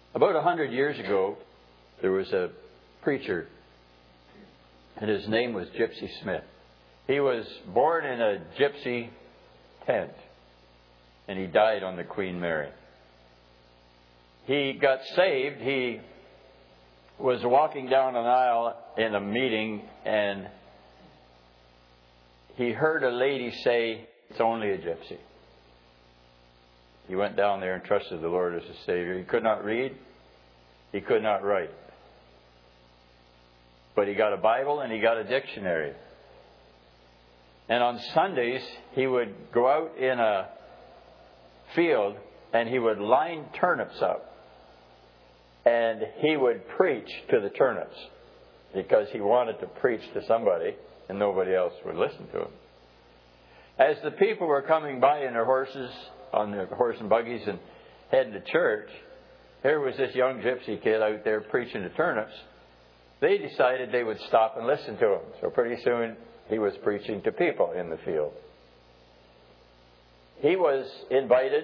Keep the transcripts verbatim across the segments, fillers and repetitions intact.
About a hundred years ago, there was a preacher, and his name was Gypsy Smith. He was born in a gypsy tent, and he died on the Queen Mary. He got saved. He was walking down an aisle in a meeting, and he heard a lady say, "It's only a gypsy." He went down there and trusted the Lord as a Savior. He could not read. He could not write. But he got a Bible and he got a dictionary. And on Sundays, he would go out in a field and he would line turnips up. And he would preach to the turnips because he wanted to preach to somebody and nobody else would listen to him. As the people were coming by in their horses, on their horse and buggies and heading to church, here was this young gypsy kid out there preaching to turnips. They decided they would stop and listen to him. So pretty soon he was preaching to people in the field. He was invited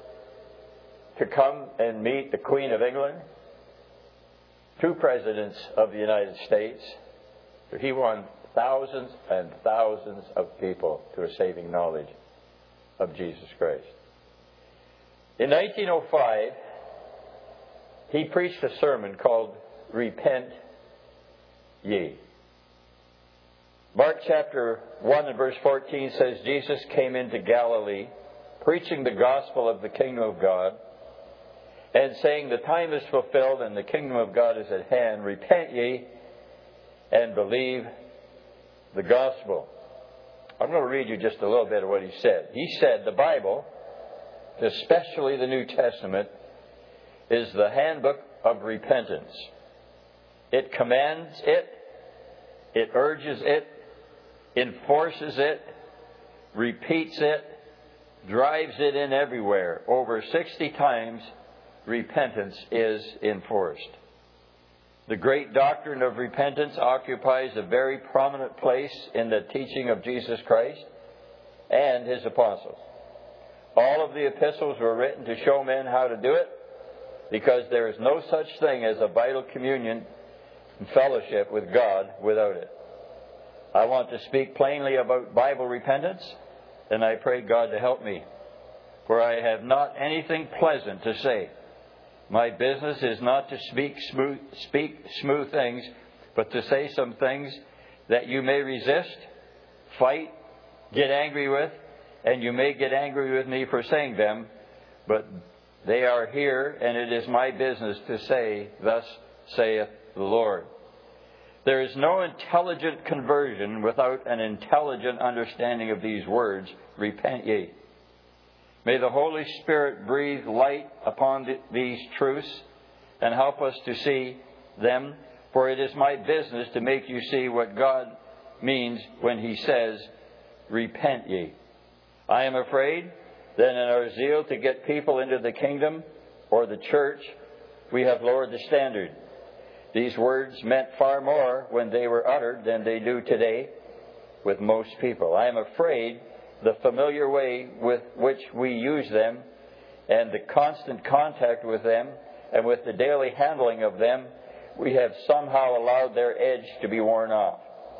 to come and meet the Queen of England, two presidents of the United States. He won thousands and thousands of people to a saving knowledge of Jesus Christ. In nineteen oh five, he preached a sermon called Repent Ye. Mark chapter one and verse fourteen says, Jesus came into Galilee, preaching the gospel of the kingdom of God, and saying, the time is fulfilled and the kingdom of God is at hand. Repent ye and believe the gospel. I'm going to read you just a little bit of what he said. He said the Bible, especially the New Testament, is the handbook of repentance. It commands it, it urges it, enforces it, repeats it, drives it in everywhere. Over sixty times, repentance is enforced. The great doctrine of repentance occupies a very prominent place in the teaching of Jesus Christ and His apostles. All of the epistles were written to show men how to do it, because there is no such thing as a vital communion and fellowship with God without it. I want to speak plainly about Bible repentance, and I pray God to help me, for I have not anything pleasant to say. My business is not to speak smooth, speak smooth things, but to say some things that you may resist, fight, get angry with, and you may get angry with me for saying them, but they are here, and it is my business to say, thus saith the Lord. There is no intelligent conversion without an intelligent understanding of these words, repent ye. May the Holy Spirit breathe light upon th- these truths and help us to see them, for it is my business to make you see what God means when He says, repent ye. I am afraid that in our zeal to get people into the kingdom or the church, we have lowered the standard. These words meant far more when they were uttered than they do today with most people. I am afraid the familiar way with which we use them and the constant contact with them and with the daily handling of them, we have somehow allowed their edge to be worn off.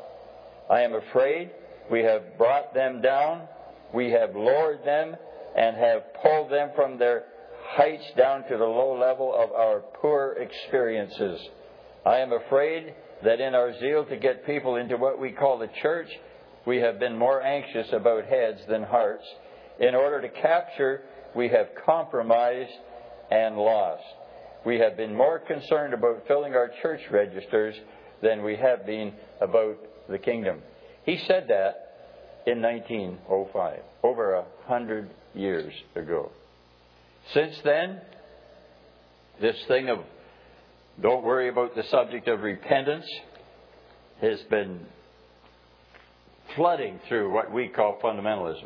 I am afraid we have brought them down, we have lowered them, and have pulled them from their heights down to the low level of our poor experiences. I am afraid that in our zeal to get people into what we call the church, we have been more anxious about heads than hearts. In order to capture, we have compromised and lost. We have been more concerned about filling our church registers than we have been about the kingdom. He said that in nineteen oh five, over a hundred years ago. Since then, this thing of don't worry about the subject of repentance has been flooding through what we call fundamentalism.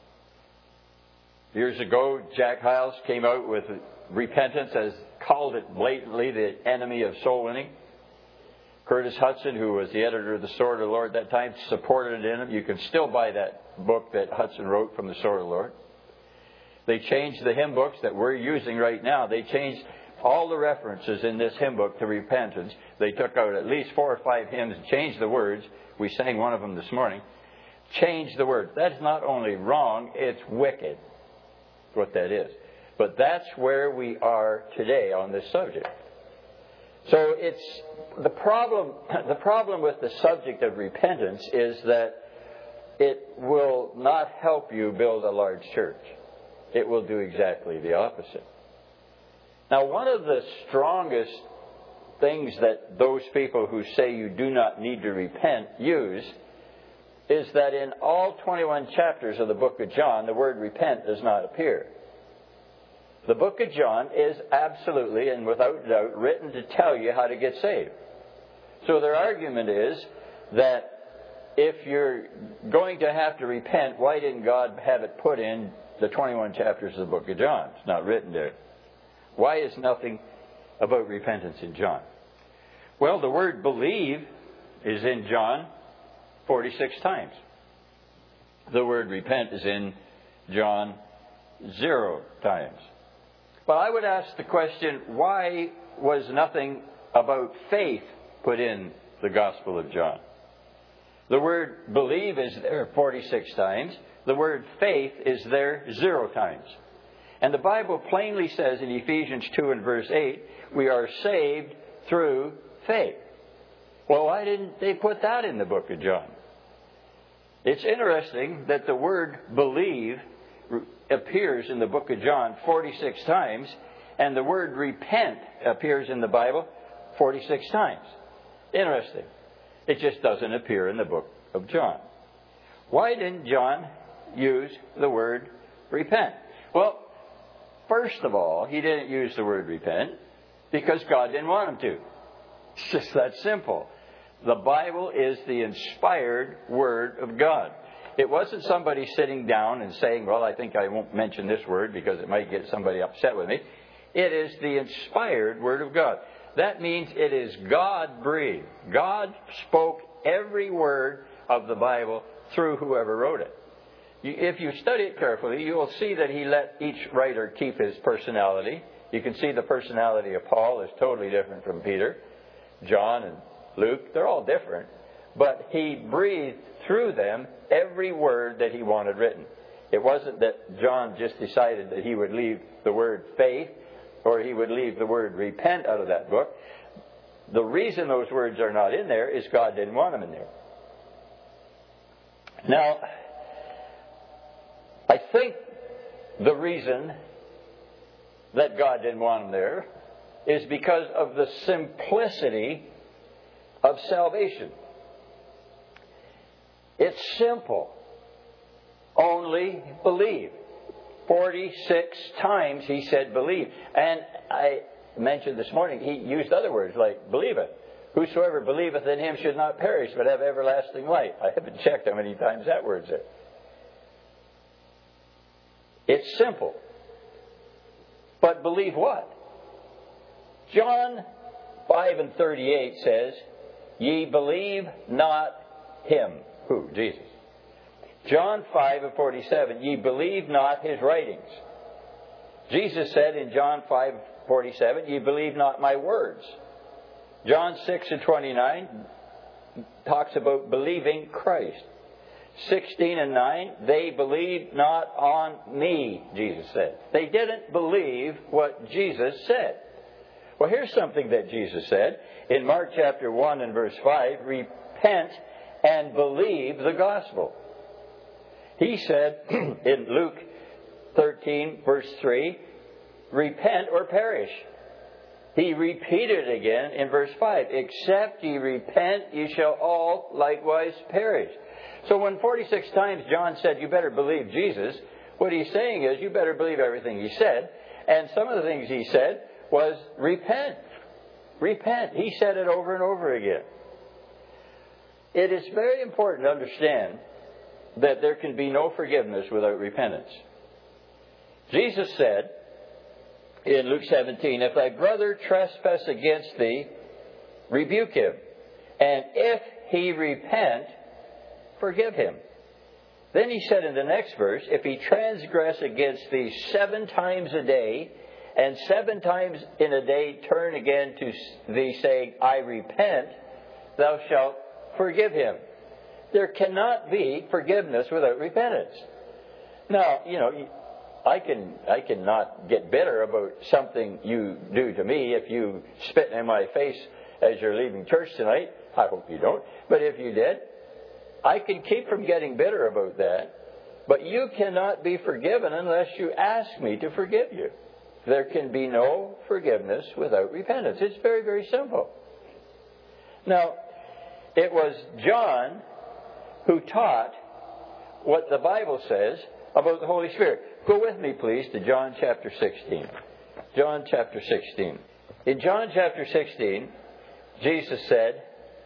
Years ago, Jack Hyles came out with repentance, as called it blatantly the enemy of soul winning. Curtis Hudson, who was the editor of the Sword of the Lord at that time, supported it in him. You can still buy that book that Hudson wrote from the Sword of the Lord. They changed the hymn books that we're using right now. They changed all the references in this hymn book to repentance. They took out at least four or five hymns and changed the words. We sang one of them this morning. Changed the words. That's not only wrong, it's wicked. That's what that is. But that's where we are today on this subject. So it's the problem. The problem with the subject of repentance is that it will not help you build a large church. It will do exactly the opposite. Now, one of the strongest things that those people who say you do not need to repent use is that in all twenty-one chapters of the book of John, the word repent does not appear. The book of John is absolutely and without doubt written to tell you how to get saved. So their argument is that if you're going to have to repent, why didn't God have it put in the twenty-one chapters of the book of John? It's not written there. Why is nothing about repentance in John? Well, the word believe is in John forty-six times. The word repent is in John zero times. But I would ask the question, why was nothing about faith put in the Gospel of John? The word believe is there forty-six times. The word faith is there zero times. And the Bible plainly says in Ephesians two and verse eight, we are saved through faith. Well, why didn't they put that in the book of John? It's interesting that the word believe appears in the book of John forty-six times, and the word repent appears in the Bible forty-six times. Interesting. It just doesn't appear in the book of John. Why didn't John use the word repent? Well, first of all, he didn't use the word repent because God didn't want him to. It's just that simple. The Bible is the inspired Word of God. It wasn't somebody sitting down and saying, well, I think I won't mention this word because it might get somebody upset with me. It is the inspired Word of God. That means it is God-breathed. God spoke every word of the Bible through whoever wrote it. If you study it carefully, you will see that he let each writer keep his personality. You can see the personality of Paul is totally different from Peter. John and Luke, they're all different. But he breathed through them every word that he wanted written. It wasn't that John just decided that he would leave the word faith or he would leave the word repent out of that book. The reason those words are not in there is God didn't want them in there. Now, I think the reason that God didn't want them there is because of the simplicity of salvation. It's simple. Only believe. forty-six times he said believe. And I mentioned this morning, he used other words like believeth. Whosoever believeth in him should not perish but have everlasting life. I haven't checked how many times that word's there. It's simple. But believe what? John five and thirty-eight says, ye believe not him. Who? Jesus. John five and forty-seven, ye believe not his writings. Jesus said in John five forty-seven, ye believe not my words. John six and twenty-nine talks about believing Christ. sixteen and nine, they believed not on me, Jesus said. They didn't believe what Jesus said. Well, here's something that Jesus said in Mark chapter one and verse five, repent and believe the gospel. He said in Luke thirteen verse three, repent or perish. He repeated it again in verse five, except ye repent, ye shall all likewise perish. So when forty-six times John said, you better believe Jesus, what he's saying is, you better believe everything he said. And some of the things he said was, repent. Repent. He said it over and over again. It is very important to understand that there can be no forgiveness without repentance. Jesus said in Luke seventeen, if thy brother trespass against thee, rebuke him. And if he repent, forgive him. Then he said in the next verse, if he transgress against thee seven times a day, and seven times in a day turn again to thee, saying, I repent, thou shalt forgive him. There cannot be forgiveness without repentance. Now, you know, I can I cannot get bitter about something you do to me if you spit in my face as you're leaving church tonight. I hope you don't. But if you did, I can keep from getting bitter about that. But you cannot be forgiven unless you ask me to forgive you. There can be no forgiveness without repentance. It's very, very simple. Now, it was John who taught what the Bible says about the Holy Spirit. Go with me, please, to John chapter sixteen. John chapter sixteen. In John chapter sixteen, Jesus said,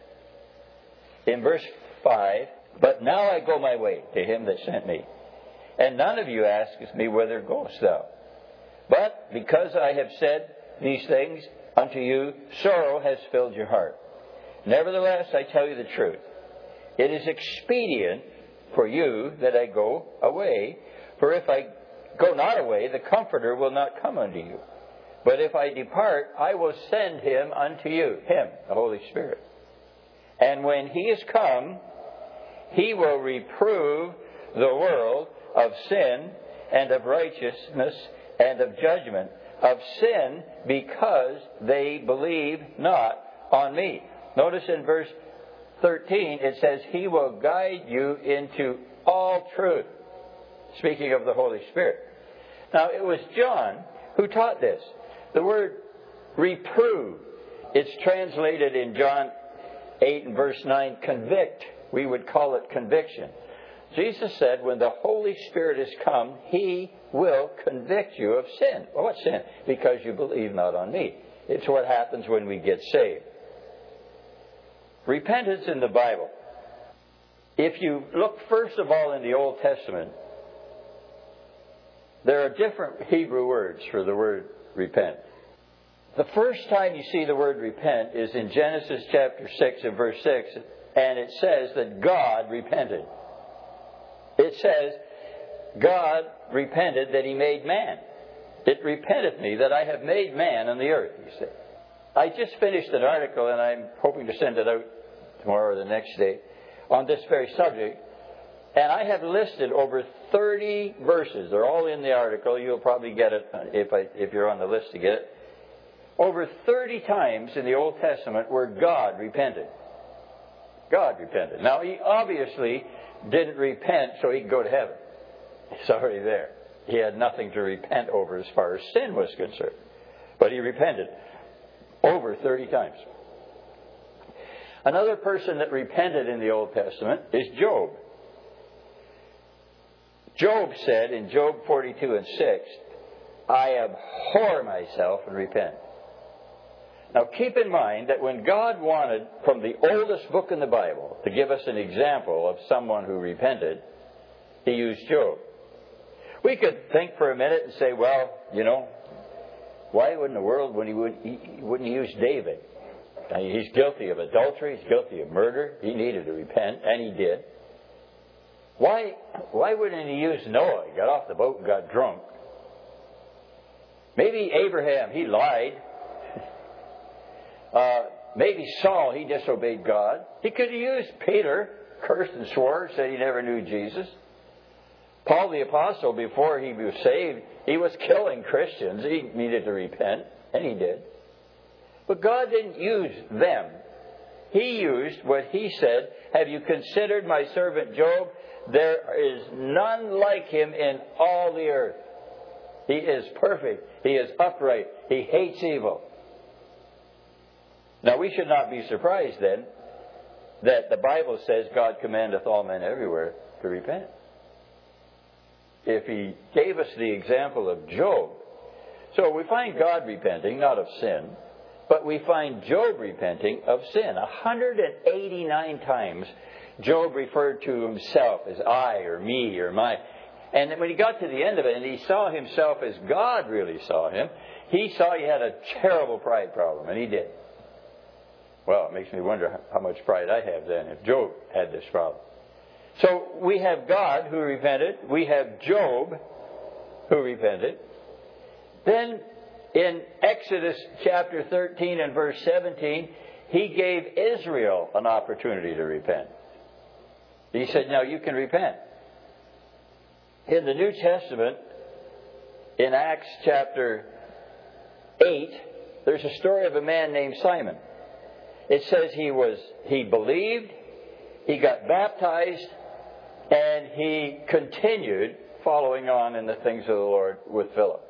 in verse five, But now I go my way to him that sent me. And none of you asketh me, Whither goest thou? But because I have said these things unto you, sorrow has filled your heart. Nevertheless, I tell you the truth. It is expedient for you that I go away. For if I go not away, the Comforter will not come unto you. But if I depart, I will send him unto you, him, the Holy Spirit. And when he is come, he will reprove the world of sin and of righteousness and of judgment. Of sin, because they believe not on me. Notice in verse thirteen, it says, He will guide you into all truth. Speaking of the Holy Spirit. Now, it was John who taught this. The word reprove, it's translated in John eight and verse nine, convict. We would call it conviction. Jesus said, when the Holy Spirit is come, He will convict you of sin. Well, what sin? Because you believe not on me. It's what happens when we get saved. Repentance in the Bible. If you look first of all in the Old Testament, there are different Hebrew words for the word repent. The first time you see the word repent is in Genesis chapter six and verse six, and it says that God repented. It says, God repented that He made man. It repenteth me that I have made man on the earth, He said. I just finished an article, and I'm hoping to send it out tomorrow or the next day, on this very subject. And I have listed over thirty verses. They're all in the article. You'll probably get it if, I, if you're on the list to get it. Over thirty times in the Old Testament where God repented. God repented. Now, He obviously didn't repent so He could go to heaven. It's already there. He had nothing to repent over as far as sin was concerned. But He repented over thirty times. Another person that repented in the Old Testament is Job. Job said in Job forty-two and six, I abhor myself and repent. Now keep in mind that when God wanted, from the oldest book in the Bible, to give us an example of someone who repented, He used Job. We could think for a minute and say, well, you know, why in the world would he, would he, wouldn't he use David? I mean, he's guilty of adultery, he's guilty of murder, he needed to repent, and he did. Why, why wouldn't he use Noah? He got off the boat and got drunk. Maybe Abraham, he lied. Uh, maybe Saul, he disobeyed God. He could have used Peter, cursed and swore, said he never knew Jesus. Paul the Apostle, before he was saved, he was killing Christians. He needed to repent, and he did. But God didn't use them. He used what He said, have you considered my servant Job? There is none like him in all the earth. He is perfect. He is upright. He hates evil. Now, we should not be surprised then that the Bible says God commandeth all men everywhere to repent. If He gave us the example of Job. So we find God repenting, not of sin, but we find Job repenting of sin. one hundred eighty-nine times Job referred to himself as I or me or my. And when he got to the end of it and he saw himself as God really saw him, he saw he had a terrible pride problem, and he did. Well, it makes me wonder how much pride I have then if Job had this problem. So we have God who repented. We have Job who repented. Then In Exodus chapter thirteen and verse seventeen, He gave Israel an opportunity to repent. He said, now you can repent. In the New Testament, in Acts chapter eight, there's a story of a man named Simon. It says he was he believed, he got baptized, and he continued following on in the things of the Lord with Philip.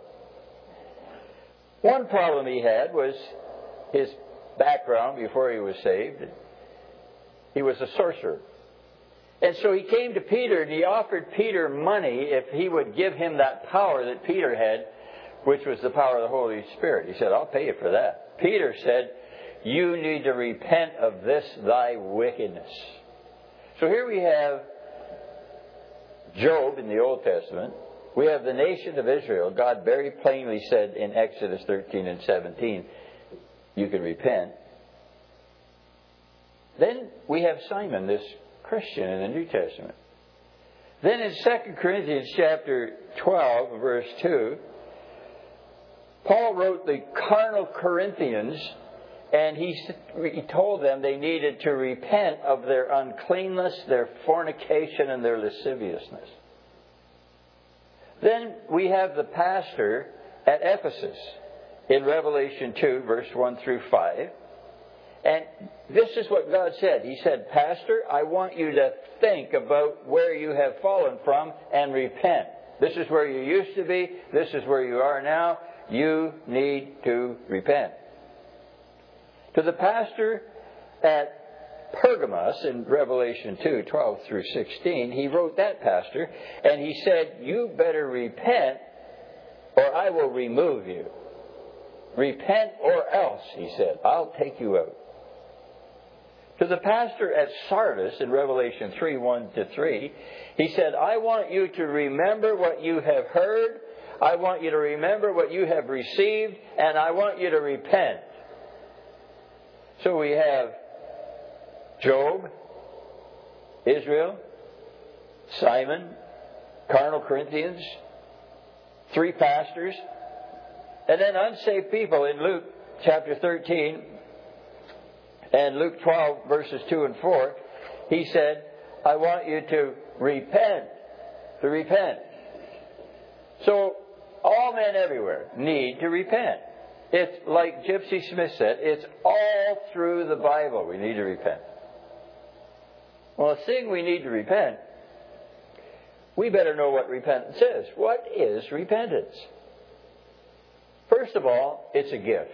One problem he had was his background before he was saved. He was a sorcerer. And so he came to Peter and he offered Peter money if he would give him that power that Peter had, which was the power of the Holy Spirit. He said, I'll pay you for that. Peter said, you need to repent of this thy wickedness. So here we have Job in the Old Testament. We have the nation of Israel. God very plainly said in Exodus thirteen and seventeen, you can repent. Then we have Simon, this Christian in the New Testament. Then in Second Corinthians chapter twelve, verse two, Paul wrote the carnal Corinthians, and he, he told them they needed to repent of their uncleanness, their fornication, and their lasciviousness. Then we have the pastor at Ephesus in Revelation two, verse one through five. And this is what God said. He said, Pastor, I want you to think about where you have fallen from and repent. This is where you used to be. This is where you are now. You need to repent. To the pastor at Pergamos in Revelation two, twelve through sixteen, he wrote that pastor, and he said, you better repent or I will remove you. Repent or else, he said, I'll take you out. To the pastor at Sardis in Revelation three, one to three, he said, I want you to remember what you have heard. I want you to remember what you have received, and I want you to repent. So we have Job, Israel, Simon, carnal Corinthians, three pastors, and then unsaved people in Luke chapter thirteen and Luke twelve, verses two and four. He said, I want you to repent, to repent. So all men everywhere need to repent. It's like Gypsy Smith said, it's all through the Bible we need to repent. Well, seeing we need to repent, we better know what repentance is. What is repentance? First of all, it's a gift.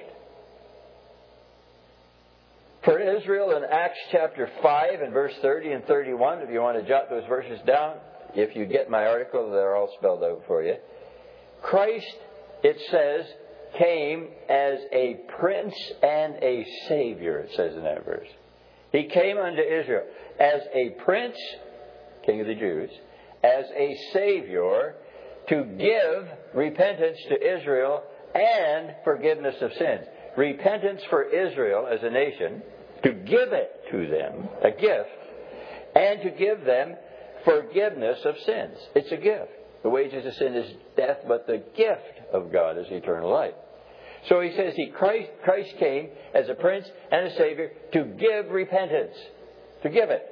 For Israel in Acts chapter five and verse thirty and thirty-one, if you want to jot those verses down, if you get my article, they're all spelled out for you. Christ, it says, came as a prince and a savior, it says in that verse. He came unto Israel as a prince, king of the Jews, as a savior to give repentance to Israel and forgiveness of sins. Repentance for Israel as a nation, to give it to them, a gift, and to give them forgiveness of sins. It's a gift. The wages of sin is death, but the gift of God is eternal life. So he says he Christ, Christ came as a prince and a savior to give repentance. To give it.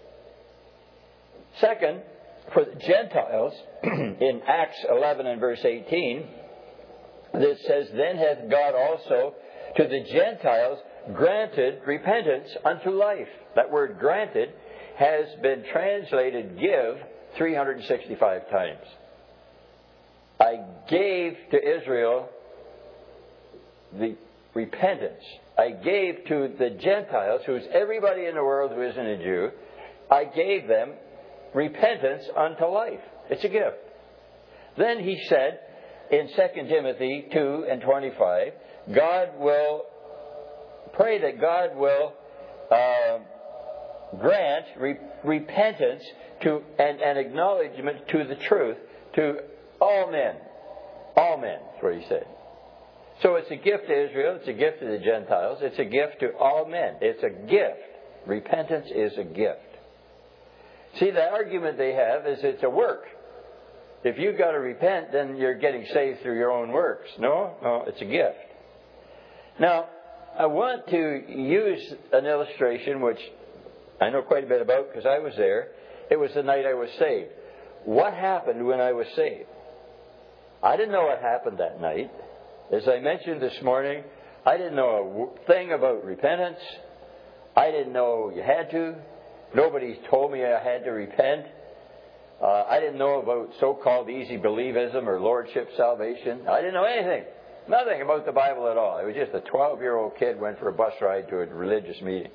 Second, for the Gentiles, in Acts eleven and verse eighteen, it says, then hath God also to the Gentiles granted repentance unto life. That word granted has been translated give three hundred sixty-five times. I gave to Israel the repentance. I gave to the Gentiles, who is everybody in the world who isn't a Jew, I gave them repentance unto life. It's a gift. Then he said in Second Timothy two and twenty-five, God will, pray that God will uh, grant re- repentance to and, and acknowledgement to the truth to all men. All men, that's what he said. So it's a gift to Israel, it's a gift to the Gentiles, it's a gift to all men. It's a gift. Repentance is a gift. See, the argument they have is it's a work. if you've got to repent, then you're getting saved through your own works. No, no, it's a gift. Now, I want to use an illustration which I know quite a bit about because I was there. It was the night I was saved. What happened when I was saved? I didn't know what happened that night. As I mentioned this morning, I didn't know a thing about repentance. I didn't know you had to. Nobody told me I had to repent. Uh, I didn't know about so-called easy believism or lordship salvation. I didn't know anything. Nothing about the Bible at all. I was just a twelve-year-old kid went for a bus ride to a religious meeting.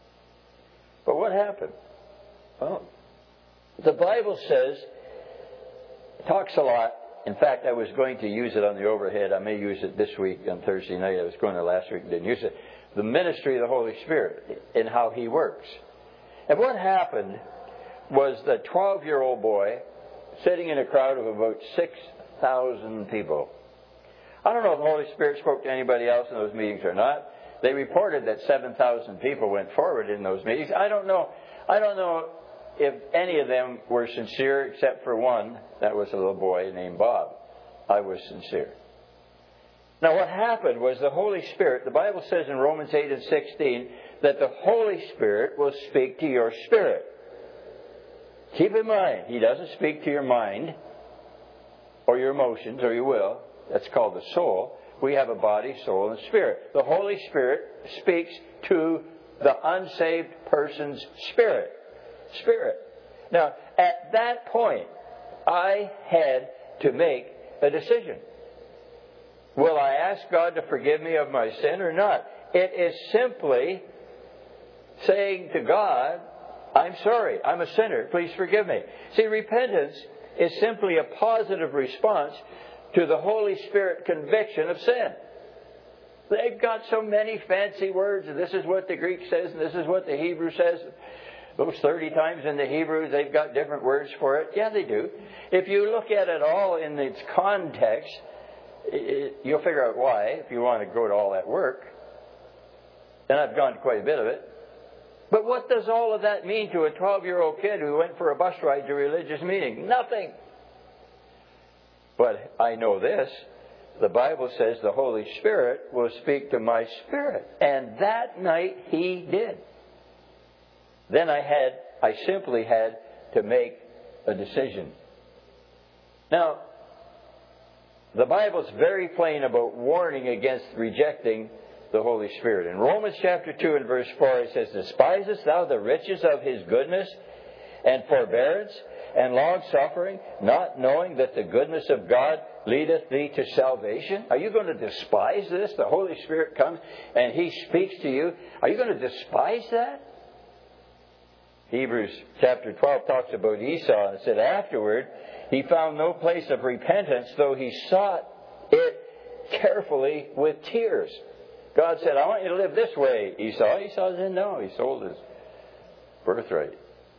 But what happened? Well, the Bible says, talks a lot. In fact, I was going to use it on the overhead. I may use it this week on Thursday night. I was going to last week and didn't use it. The ministry of the Holy Spirit and how He works. And what happened was the twelve-year-old boy sitting in a crowd of about six thousand people. I don't know if the Holy Spirit spoke to anybody else in those meetings or not. They reported that seven thousand people went forward in those meetings. I don't know. I don't know if any of them were sincere except for one. That was a little boy named Bob. I was sincere. Now what happened was the Holy Spirit, the Bible says in Romans eight and sixteen, that the Holy Spirit will speak to your spirit. Keep in mind, He doesn't speak to your mind or your emotions or your will. That's called the soul. We have a body, soul, and spirit. The Holy Spirit speaks to the unsaved person's spirit. Spirit. Now, at that point, I had to make a decision. Will I ask God to forgive me of my sin or not? It is simply saying to God, I'm sorry, I'm a sinner, please forgive me. See, repentance is simply a positive response to the Holy Spirit conviction of sin. They've got so many fancy words, and this is what the Greek says, and this is what the Hebrew says. Those thirty times in the Hebrew, they've got different words for it. Yeah, they do. If you look at it all in its context, it, you'll figure out why, if you want to go to all that work. And I've gone to quite a bit of it. But what does all of that mean to a twelve-year-old kid who went for a bus ride to a religious meeting? Nothing. But I know this. The Bible says the Holy Spirit will speak to my spirit. And that night He did. Then I had, I simply had to make a decision. Now, the Bible's very plain about warning against rejecting the Holy Spirit. In Romans chapter two and verse four it says, Despisest thou the riches of His goodness and forbearance and long-suffering, not knowing that the goodness of God leadeth thee to salvation? Are you going to despise this? The Holy Spirit comes and He speaks to you. Are you going to despise that? Hebrews chapter twelve talks about Esau and said, Afterward he found no place of repentance, though he sought it carefully with tears. God said, I want you to live this way, Esau. Esau said, no, he sold his birthright.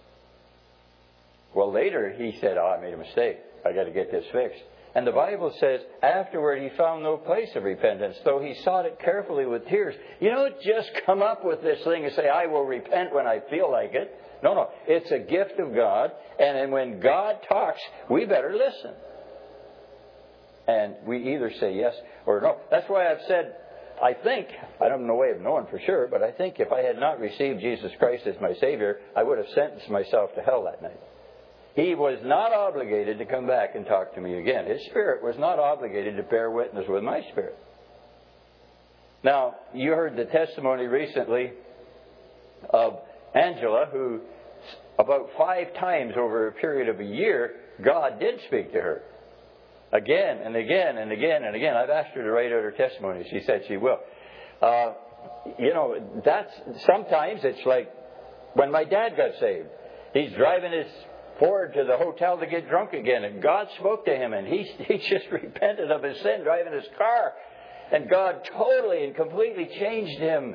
Well, later he said, oh, I made a mistake. I got to get this fixed. And the Bible says, afterward he found no place of repentance, though he sought it carefully with tears. You don't just come up with this thing and say, I will repent when I feel like it. No, no. It's a gift of God. And then when God talks, we better listen. And we either say yes or no. That's why I've said, I think, I don't have no way of knowing for sure, but I think if I had not received Jesus Christ as my Savior, I would have sentenced myself to hell that night. He was not obligated to come back and talk to me again. His Spirit was not obligated to bear witness with my spirit. Now, you heard the testimony recently of Angela, who about five times over a period of a year, God did speak to her. Again and again and again and again. I've asked her to write out her testimony. She said she will. Uh, you know, that's sometimes it's like when my dad got saved. He's driving his Ford to the hotel to get drunk again, and God spoke to him, and he he just repented of his sin driving his car, and God totally and completely changed him.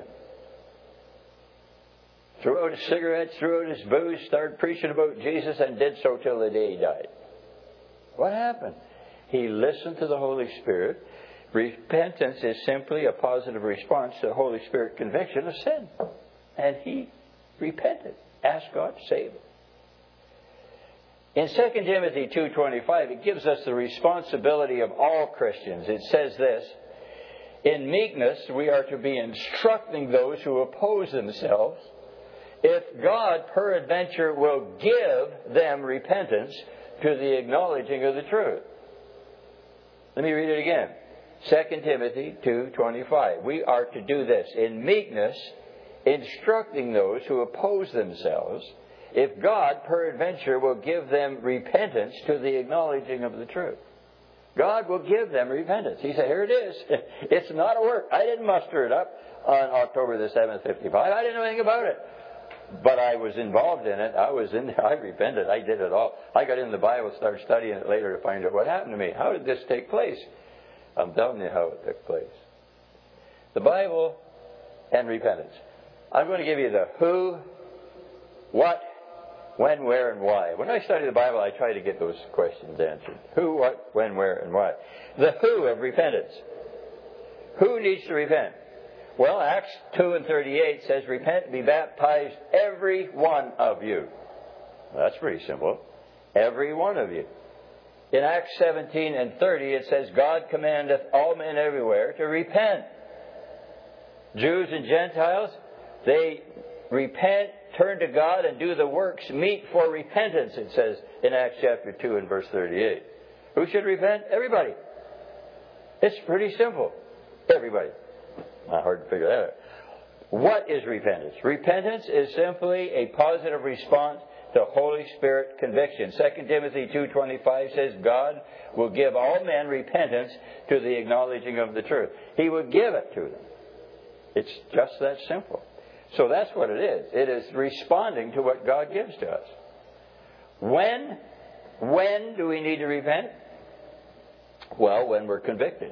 Threw out his cigarettes, threw out his booze, started preaching about Jesus, and did so till the day he died. What happened? He listened to the Holy Spirit. Repentance is simply a positive response to the Holy Spirit conviction of sin. And he repented. Asked God to save him. In Second Timothy two twenty-five, it gives us the responsibility of all Christians. It says this, in meekness we are to be instructing those who oppose themselves, if God peradventure will give them repentance to the acknowledging of the truth. Let me read it again. Second Timothy two twenty-five. We are to do this in meekness, instructing those who oppose themselves, if God peradventure will give them repentance to the acknowledging of the truth. God will give them repentance. He said, here it is. It's not a work. I didn't muster it up on October the seventh, fifty-five. I didn't know anything about it. But I was involved in it. I was in there. I repented. I did it all. I got in the Bible, started studying it later to find out what happened to me. How did this take place? I'm telling you how it took place. The Bible and repentance. I'm going to give you the who, what, when, where, and why. When I study the Bible, I try to get those questions answered. Who, what, when, where, and why. The who of repentance. Who needs to repent? Well, Acts two and thirty-eight says, repent and be baptized, every one of you. Well, that's pretty simple. Every one of you. In Acts seventeen and thirty, it says, God commandeth all men everywhere to repent. Jews and Gentiles, they repent, turn to God, and do the works meet for repentance, it says in Acts chapter two and verse thirty-eight. Who should repent? Everybody. It's pretty simple. Everybody. Not hard to figure that out. What is repentance? Repentance is simply a positive response to Holy Spirit conviction. Second Timothy two twenty-five says God will give all men repentance to the acknowledging of the truth. He will give it to them. It's just that simple. So that's what it is. It is responding to what God gives to us. When, when do we need to repent? Well, when we're convicted.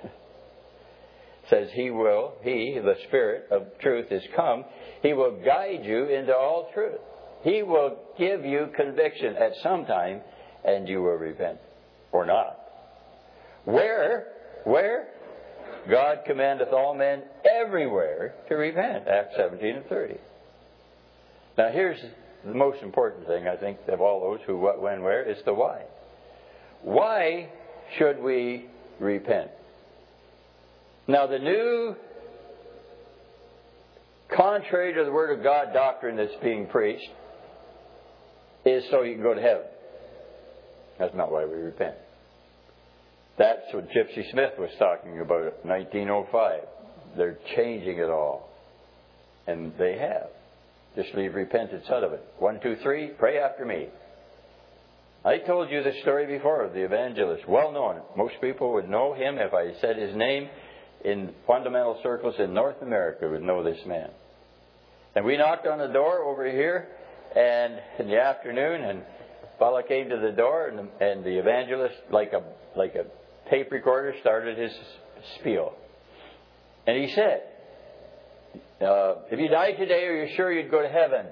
Says He will, He, the Spirit of truth is come. He will guide you into all truth. He will give you conviction at some time, and you will repent. Or not. Where? Where? God commandeth all men everywhere to repent. Acts seventeen and thirty. Now here's the most important thing, I think, of all those who, what, when, where, is the why. Why should we repent? Now the new, contrary to the Word of God doctrine that's being preached, is so you can go to heaven. That's not why we repent. That's what Gypsy Smith was talking about in nineteen oh five. They're changing it all. And they have. Just leave repentance out of it. One, two, three, pray after me. I told you this story before of the evangelist. Well known. Most people would know him if I said his name in fundamental circles in North America would know this man. And we knocked on the door over here and in the afternoon, and a fellow came to the door, and the, and the evangelist, like a like a tape recorder, started his spiel. And he said, uh, if you died today, are you sure you'd go to heaven?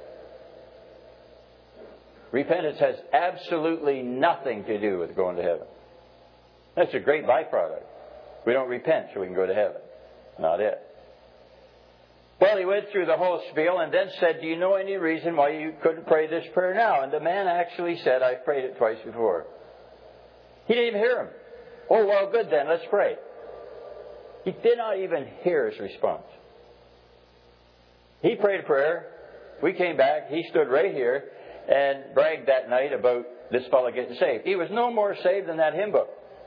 Repentance has absolutely nothing to do with going to heaven. That's a great byproduct. We don't repent so we can go to heaven. Not it. Well, he went through the whole spiel and then said, do you know any reason why you couldn't pray this prayer now? And the man actually said, I've prayed it twice before. He didn't even hear him. Oh, well, good then, let's pray. He did not even hear his response. He prayed a prayer. We came back. He stood right here and bragged that night about this fellow getting saved. He was no more saved than that hymn book.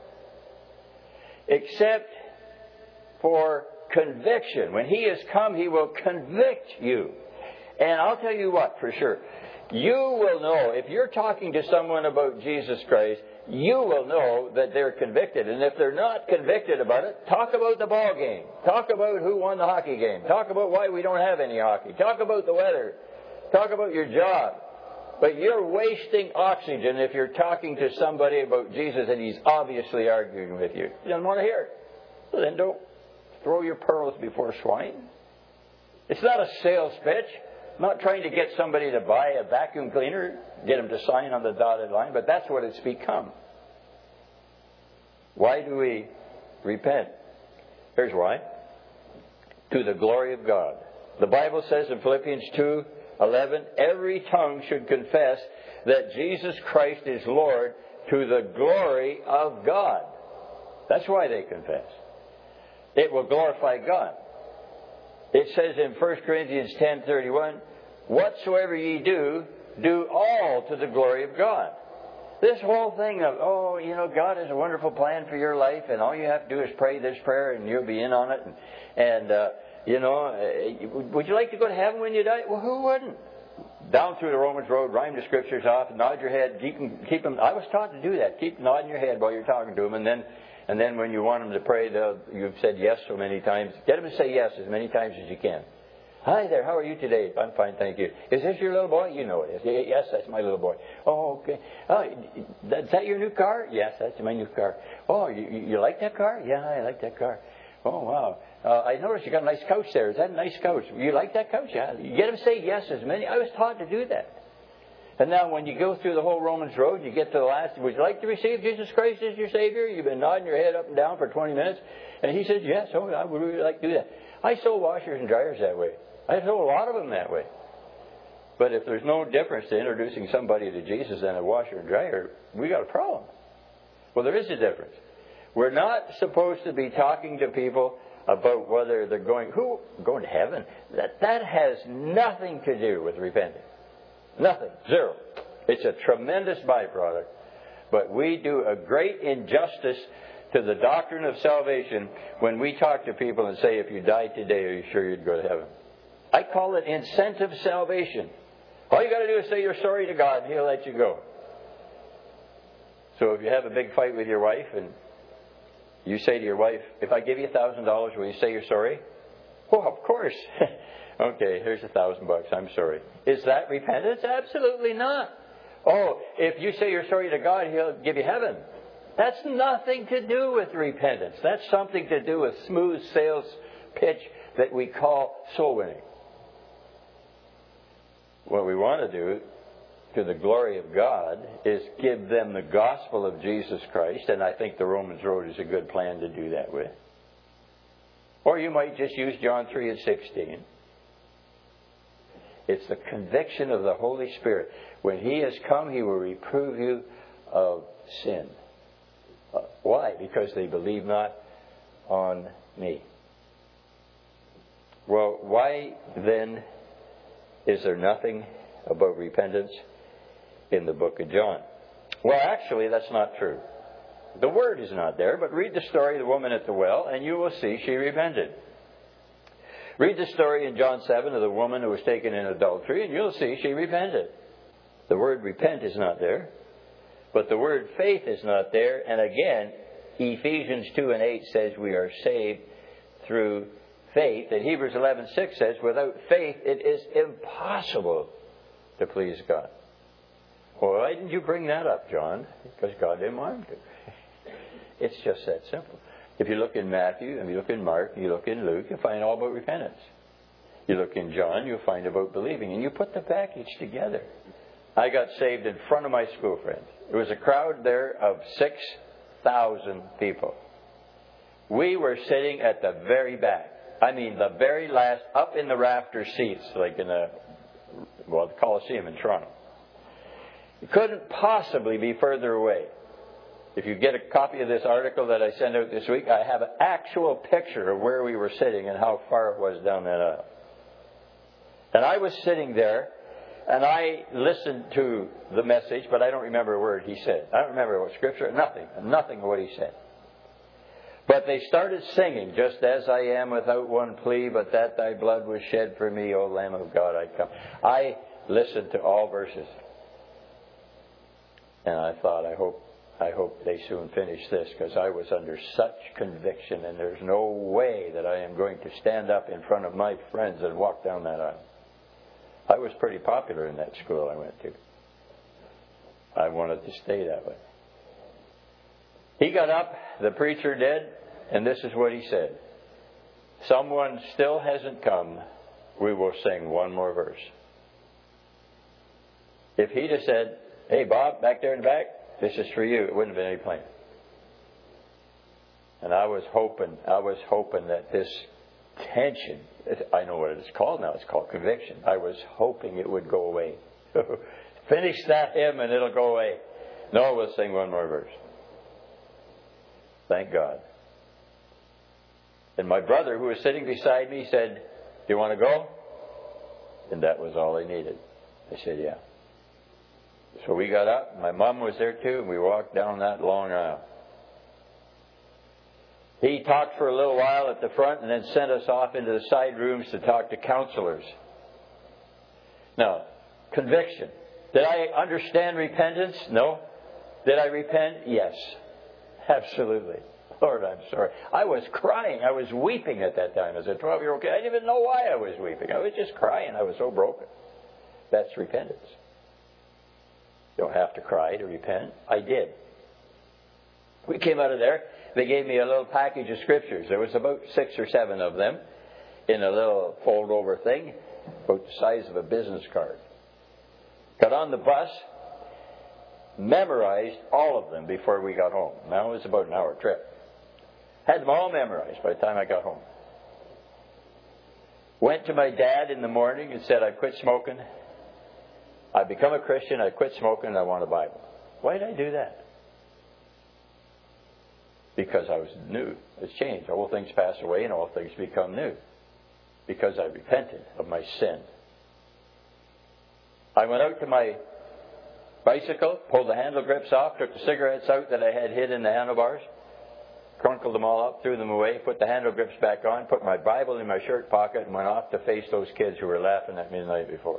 Except for conviction. When He has come, He will convict you. And I'll tell you what, for sure. You will know, if you're talking to someone about Jesus Christ, you will know that they're convicted. And if they're not convicted about it, talk about the ball game. Talk about who won the hockey game. Talk about why we don't have any hockey. Talk about the weather. Talk about your job. But you're wasting oxygen if you're talking to somebody about Jesus and he's obviously arguing with you. You don't want to hear it. So then don't throw your pearls before swine. It's not a sales pitch. I'm not trying to get somebody to buy a vacuum cleaner, get them to sign on the dotted line, but that's what it's become. Why do we repent? Here's why. To the glory of God. The Bible says in Philippians two eleven, every tongue should confess that Jesus Christ is Lord to the glory of God. That's why they confess. It will glorify God. It says in First Corinthians ten thirty-one, whatsoever ye do, do all to the glory of God. This whole thing of, oh, you know, God has a wonderful plan for your life, and all you have to do is pray this prayer, and you'll be in on it. And, and uh, you know, uh, would you like to go to heaven when you die? Well, who wouldn't? Down through the Romans road, rhyme the scriptures off, nod your head, keep them, keep them. I was taught to do that. Keep nodding your head while you're talking to them, and then, and then when you want them to pray, you've said yes so many times. Get them to say yes as many times as you can. Hi there, how are you today? I'm fine, thank you. Is this your little boy? You know it is. Yes, that's my little boy. Oh, okay. Oh, is that your new car? Yes, that's my new car. Oh, you, you like that car? Yeah, I like that car. Oh, wow. Uh, I noticed you got a nice couch there. Is that a nice couch? You like that couch? Yeah. You get them to say yes as many. I was taught to do that. And now when you go through the whole Romans road, you get to the last, would you like to receive Jesus Christ as your Savior? You've been nodding your head up and down for twenty minutes. And he says, yes, oh, I would really like to do that. I sold washers and dryers that way. I sold a lot of them that way. But if there's no difference to introducing somebody to Jesus and a washer and dryer, we got a problem. Well, there is a difference. We're not supposed to be talking to people about whether they're going, who, going to heaven. That, that has nothing to do with repenting. Nothing. Zero. It's a tremendous byproduct. But we do a great injustice to the doctrine of salvation when we talk to people and say, if you died today, are you sure you'd go to heaven? I call it incentive salvation. All you got to do is say you're sorry to God and He'll let you go. So if you have a big fight with your wife and you say to your wife, if I give you a thousand dollars, will you say you're sorry? Oh, of course. Okay, here's a thousand bucks. I'm sorry. Is that repentance? Absolutely not. Oh, if you say you're sorry to God, He'll give you heaven. That's nothing to do with repentance. That's something to do with smooth sales pitch that we call soul winning. What we want to do to the glory of God is give them the gospel of Jesus Christ, and I think the Romans road is a good plan to do that with. Or you might just use John three and sixteen. It's the conviction of the Holy Spirit. When He has come, He will reprove you of sin. Uh, why? Because they believe not on me. Well, why then is there nothing about repentance in the book of John? Well, actually, that's not true. The word is not there, but read the story of the woman at the well, and you will see she repented. Read the story in John seven of the woman who was taken in adultery, and you'll see she repented. The word repent is not there, but the word faith is not there. And again, Ephesians two and eight says we are saved through faith. And Hebrews eleven six says without faith it is impossible to please God. Well, why didn't you bring that up, John? Because God didn't want him to. It's just that simple. If you look in Matthew, and you look in Mark, and you look in Luke, you'll find all about repentance. You look in John, you'll find about believing. And you put the package together. I got saved in front of my school friends. There was a crowd there of six thousand people. We were sitting at the very back. I mean, the very last, up in the rafter seats, like in a, well, the Coliseum in Toronto. You couldn't possibly be further away. If you get a copy of this article that I sent out this week, I have an actual picture of where we were sitting and how far it was down that aisle. And I was sitting there, and I listened to the message, but I don't remember a word he said. I don't remember what scripture, nothing, nothing of what he said. But they started singing, just as I am without one plea, but that thy blood was shed for me, O Lamb of God, I come. I listened to all verses. And I thought, I hope I hope they soon finish this, because I was under such conviction, and there's no way that I am going to stand up in front of my friends and walk down that aisle. I was pretty popular in that school I went to. I wanted to stay that way. He got up, the preacher did, and this is what he said. Someone still hasn't come. We will sing one more verse. If he'd have said, hey, Bob, back there in the back, this is for you, it wouldn't have been any plan. And I was hoping, I was hoping that this tension, I know what it's called now, it's called conviction. I was hoping it would go away. Finish that hymn and it'll go away. No, we'll sing one more verse. Thank God. And my brother, who was sitting beside me, said, do you want to go? And that was all I needed. I said, yeah. So we got up. My mom was there too, and we walked down that long aisle. He talked for a little while at the front and then sent us off into the side rooms to talk to counselors. Now, conviction. Did I understand repentance? No. Did I repent? Yes. Absolutely. Lord, I'm sorry. I was crying. I was weeping at that time as a twelve-year-old kid. I didn't even know why I was weeping. I was just crying. I was so broken. That's repentance. You don't have to cry to repent. I did. We came out of there. They gave me a little package of scriptures. There was about six or seven of them in a little fold-over thing, about the size of a business card. Got on the bus, memorized all of them before we got home. Now it was about an hour trip. Had them all memorized by the time I got home. Went to my dad in the morning and said, I quit smoking. I've become a Christian. I quit smoking and I want a Bible. Why did I do that? Because I was new. It's changed. All things pass away and all things become new. Because I repented of my sin. I went out to my bicycle, pulled the handle grips off, took the cigarettes out that I had hid in the handlebars, crunkled them all up, threw them away, put the handle grips back on, put my Bible in my shirt pocket, and went off to face those kids who were laughing at me the night before.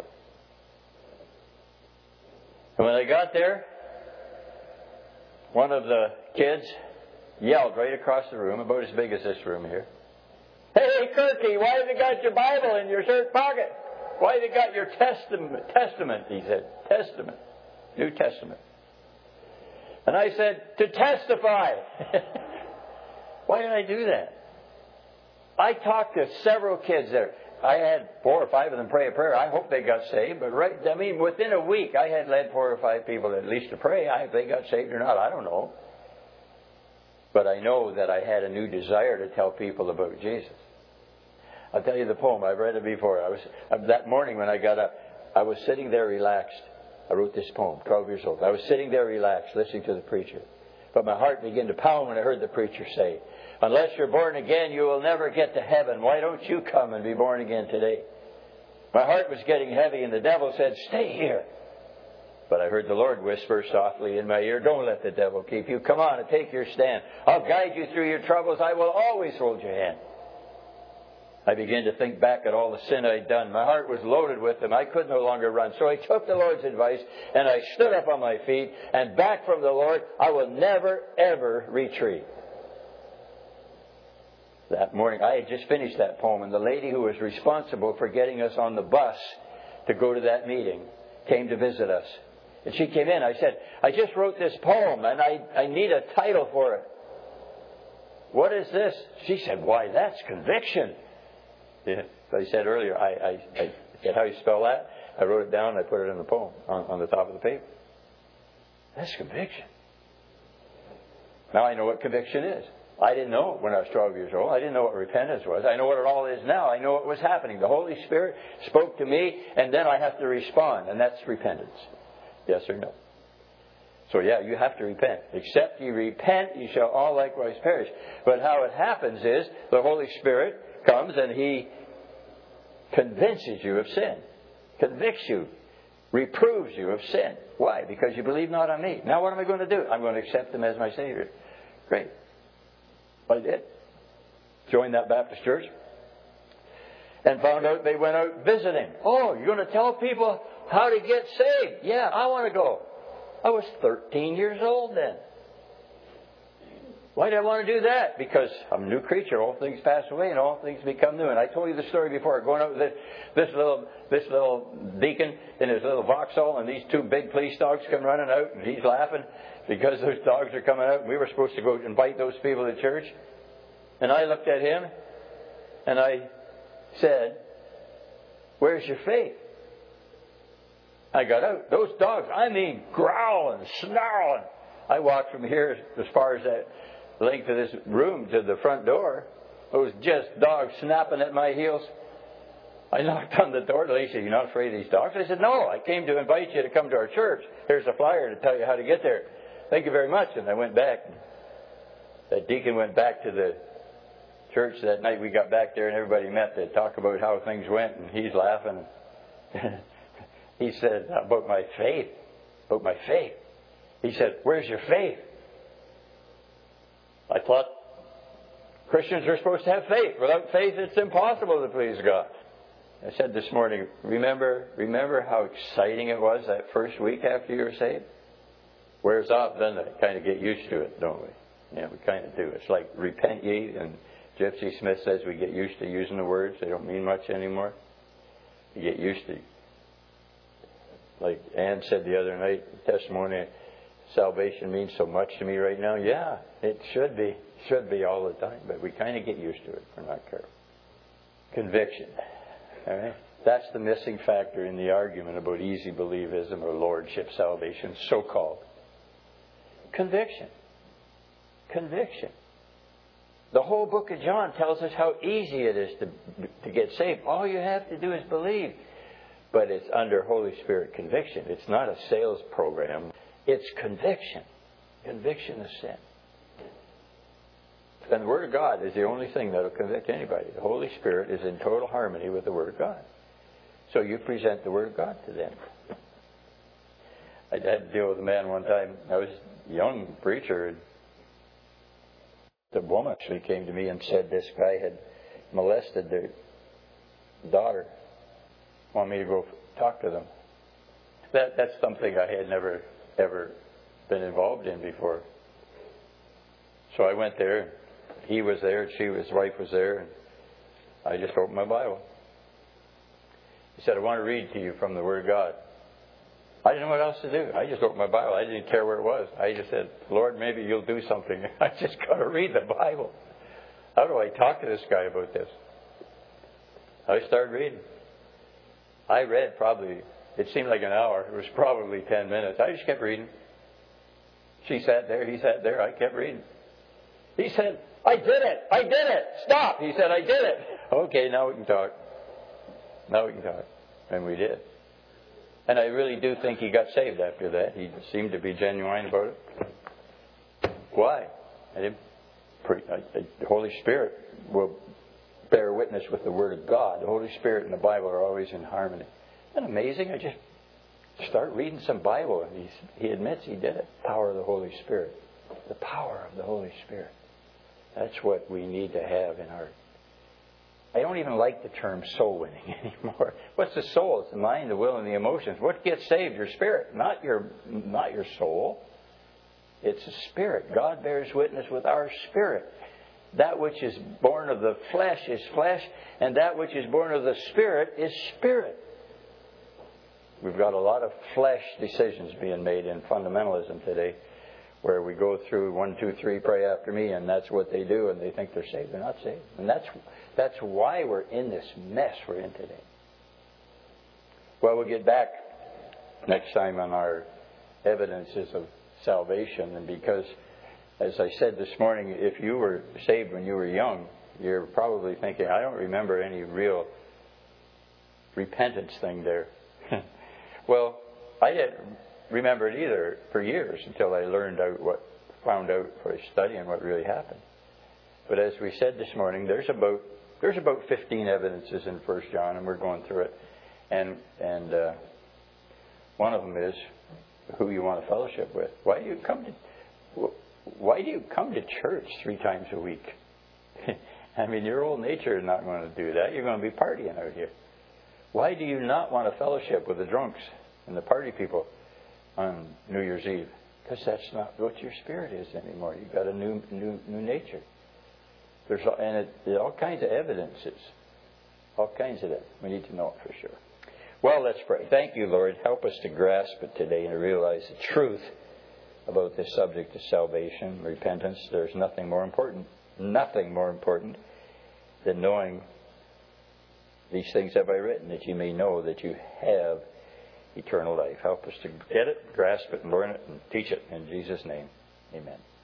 And when I got there, one of the kids yelled right across the room, about as big as this room here, Hey, Kirky, why have you got your Bible in your shirt pocket? Why have you got your testament? Testament, he said. Testament. New Testament. And I said, to testify. Why did I do that? I talked to several kids there. I had four or five of them pray a prayer. I hope they got saved. But right, I mean, within a week, I had led four or five people at least to pray. I, if they got saved or not, I don't know. But I know that I had a new desire to tell people about Jesus. I'll tell you the poem. I've read it before. I was that morning when I got up, I was sitting there relaxed. I wrote this poem, twelve years old. I was sitting there relaxed, listening to the preacher. But my heart began to pound when I heard the preacher say, unless you're born again, you will never get to heaven. Why don't you come and be born again today? My heart was getting heavy, and the devil said, stay here. But I heard the Lord whisper softly in my ear, don't let the devil keep you. Come on and take your stand. I'll guide you through your troubles. I will always hold your hand. I began to think back at all the sin I'd done. My heart was loaded with them. I could no longer run. So I took the Lord's advice and I stood up on my feet and back from the Lord. I will never, ever retreat. That morning, I had just finished that poem, and the lady who was responsible for getting us on the bus to go to that meeting came to visit us. And she came in. I said, I just wrote this poem and I, I need a title for it. What is this? She said, why, that's conviction. Yeah, I said earlier, I, I, I said, how you spell that? I wrote it down and I put it in the poem on, on the top of the paper. That's conviction. Now I know what conviction is. I didn't know it when I was twelve years old. I didn't know what repentance was. I know what it all is now. I know what was happening. The Holy Spirit spoke to me, and then I have to respond, and that's repentance. Yes or no? So yeah, you have to repent. Except you repent, you shall all likewise perish. But how it happens is the Holy Spirit comes and He convinces you of sin, convicts you, reproves you of sin. Why? Because you believe not on me. Now what am I going to do? I'm going to accept Him as my Savior. Great. I did. Joined that Baptist church and found out they went out visiting. Oh, you're going to tell people how to get saved? Yeah, I want to go. I was thirteen years old then. Why did I want to do that? Because I'm a new creature. All things pass away and all things become new. And I told you the story before. Going out with this, this little this little deacon in his little Vauxhall, and these two big police dogs come running out, and he's laughing because those dogs are coming out. And we were supposed to go invite those people to church. And I looked at him and I said, where's your faith? I got out. Those dogs, I mean, growling, snarling. I walked from here as far as that length of this room to the front door. It was just dogs snapping at my heels. I knocked on the door. The lady said, "You're not afraid of these dogs?" I said, "No, I came to invite you to come to our church. Here's a flyer to tell you how to get there. Thank you very much." And I went back. That deacon went back to the church that night. We got back there and everybody met to talk about how things went. And he's laughing. He said, "About my faith. About my faith." He said, "Where's your faith?" I thought Christians are supposed to have faith. Without faith, it's impossible to please God. I said this morning, remember, remember how exciting it was that first week after you were saved? Wears off, then I kind of get used to it, don't we? Yeah, we kind of do. It's like repent ye, and Gypsy Smith says we get used to using the words. They don't mean much anymore. You get used to, like Ann said the other night, testimony, salvation means so much to me right now. Yeah, it should be. Should be all the time. But we kind of get used to it if we're not careful. Conviction. All right? That's the missing factor in the argument about easy believism or lordship salvation, so-called. Conviction. Conviction. The whole book of John tells us how easy it is to, to get saved. All you have to do is believe. But it's under Holy Spirit conviction. It's not a sales program. It's conviction. Conviction of sin. And the Word of God is the only thing that will convict anybody. The Holy Spirit is in total harmony with the Word of God. So you present the Word of God to them. I had to deal with a man one time. I was a young preacher. The woman actually came to me and said this guy had molested their daughter. Want me to go talk to them. That that's something I had never ever been involved in before. So I went there. He was there, and she, his wife was there, and I just opened my Bible. He said, "I want to read to you from the Word of God." I didn't know what else to do. I just opened my Bible. I didn't care where it was. I just said, "Lord, maybe you'll do something. I just got to read the Bible. How do I talk to this guy about this?" I started reading. I read probably, it seemed like an hour. It was probably ten minutes. I just kept reading. She sat there. He sat there. I kept reading. He said, "I did it. I did it. Stop." He said, "I did it." Okay, now we can talk. Now we can talk. And we did. And I really do think he got saved after that. He seemed to be genuine about it. Why? I didn't pre- I, I, the Holy Spirit will bear witness with the Word of God. The Holy Spirit and the Bible are always in harmony. Isn't that amazing? I just start reading some Bible, and he's, he admits he did it. Power of the Holy Spirit. The power of the Holy Spirit. That's what we need to have in our... I don't even like the term soul winning anymore. What's the soul? It's the mind, the will, and the emotions. What gets saved? Your spirit, not your, not your soul. It's the spirit. God bears witness with our spirit. That which is born of the flesh is flesh, and that which is born of the Spirit is spirit. We've got a lot of flesh decisions being made in fundamentalism today, where we go through one, two, three, pray after me, and that's what they do, and they think they're saved. They're not saved. And that's that's why we're in this mess we're in today. Well, we'll get back next time on our evidences of salvation, and because, as I said this morning, if you were saved when you were young, you're probably thinking, I don't remember any real repentance thing there. Well, I didn't remember it either for years until I learned out what, found out for studying what really happened. But as we said this morning, there's about there's about fifteen evidences in First John, and we're going through it. And and uh, one of them is who you want to fellowship with. Why do you come to Why do you come to church three times a week? I mean, your old nature is not going to do that. You're going to be partying out here. Why do you not want to fellowship with the drunks and the party people on New Year's Eve? Because that's not what your spirit is anymore. You've got a new new new nature. There's all, and it, there are all kinds of evidences. All kinds of it. We need to know it for sure. Well, let's pray. Thank you, Lord. Help us to grasp it today and to realize the truth about this subject of salvation, repentance. There's nothing more important, nothing more important than knowing these things have I written, that you may know that you have eternal life. Help us to get it, grasp it, and learn it, and teach it in Jesus' name. Amen.